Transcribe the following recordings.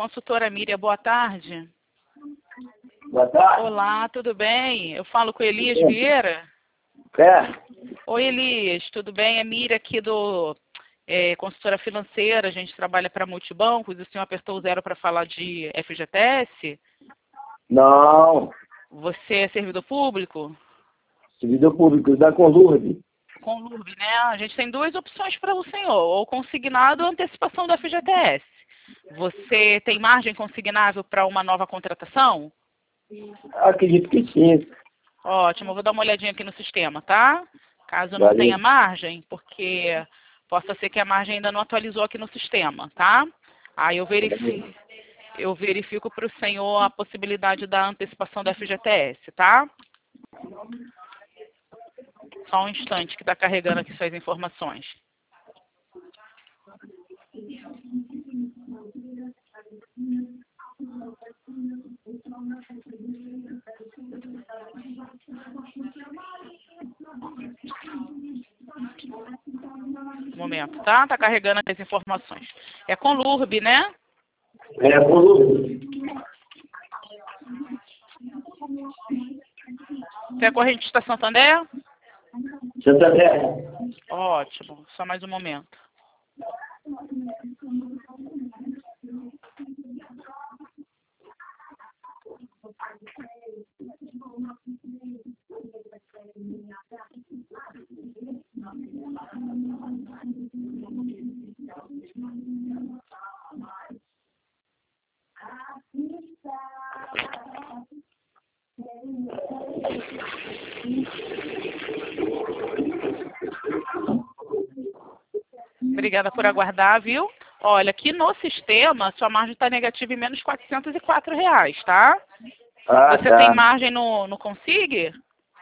consultora Miriam, boa tarde. Boa tarde. Olá, tudo bem? Eu falo com Elias Vieira. Oi, Elias, tudo bem? É Miriam aqui do consultora financeira, a gente trabalha para multibancos, o senhor apertou o 0 para falar de FGTS? Não, Você é servidor público? servidor público da Conlurb. Conlurb, né? A gente tem duas opções para o senhor, ou consignado ou antecipação do FGTS. Você tem margem consignável para uma nova contratação? Acredito que sim. Ótimo, eu vou dar uma olhadinha aqui no sistema, tá? Caso não Valeu. tenha margem, porque possa ser que a margem ainda não atualizou aqui no sistema, tá? Aí eu verifico para o senhor a possibilidade da antecipação da FGTS, tá? Só um instante que está carregando aqui suas informações. Um momento, tá? Tá carregando as informações. É Conlurb, né? É Conlurb. Você é correntista Santander? Santander. Ótimo. Só mais um momento. Obrigada por aguardar, viu? Olha, aqui no sistema, sua margem está negativa em menos R$404, tá? Você tem margem no Consig?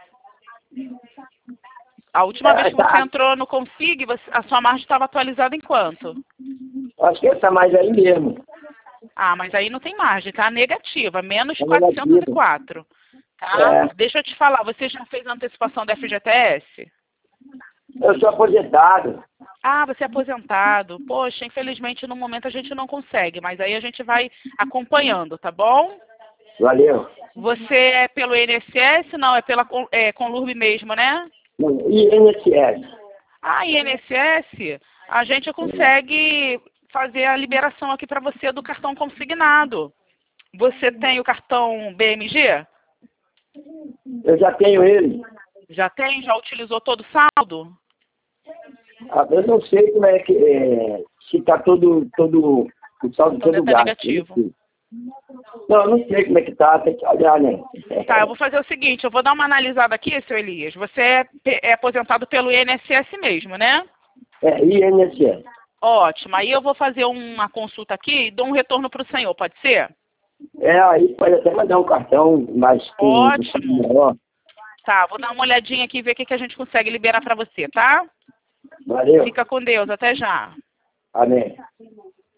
A última vez que você entrou no Consig, a sua margem estava atualizada em quanto? Acho que essa mais aí mesmo. Ah, mas aí não tem margem, tá? Negativa, menos 404. Tá? Deixa eu te falar, você já fez a antecipação da FGTS? Eu sou aposentado. Ah, você é aposentado. Poxa, infelizmente no momento a gente não consegue, mas aí a gente vai acompanhando, tá bom? Valeu. Você é pelo INSS? Não, é pela Conlurb mesmo, né? INSS. Ah, INSS, a gente consegue fazer a liberação aqui para você do cartão consignado. Você tem o cartão BMG? Eu já tenho ele. Já tem? Já utilizou todo o saldo? Eu não sei como é que se está todo o saldo Então todo deve estar gasto. negativo. Não, eu não sei como é que tá, tem que olhar, né? Tá, eu vou fazer o seguinte, eu vou dar uma analisada aqui, seu Elias. Você é aposentado pelo INSS mesmo, né? INSS. Ótimo. Aí eu vou fazer uma consulta aqui e dou um retorno para o senhor, pode ser? Aí pode até mandar um cartão mais Ótimo. Maior. Tá, vou dar uma olhadinha aqui e ver o que a gente consegue liberar para você, tá? Valeu. Fica com Deus, até já. Amém.